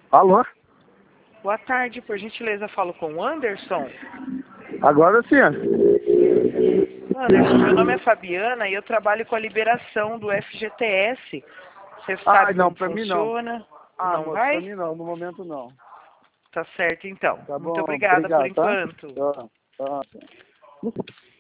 Alô? Boa tarde, por gentileza, falo com o Anderson. Agora sim. Anderson, meu nome é Fabiana e eu trabalho com a liberação do FGTS. Você sabe não, como pra mim funciona? não. Não Moço, vai? pra mim não, no momento não. Tá certo, então. Tá Muito bom, obrigada por obrigado, tá? enquanto. Tá.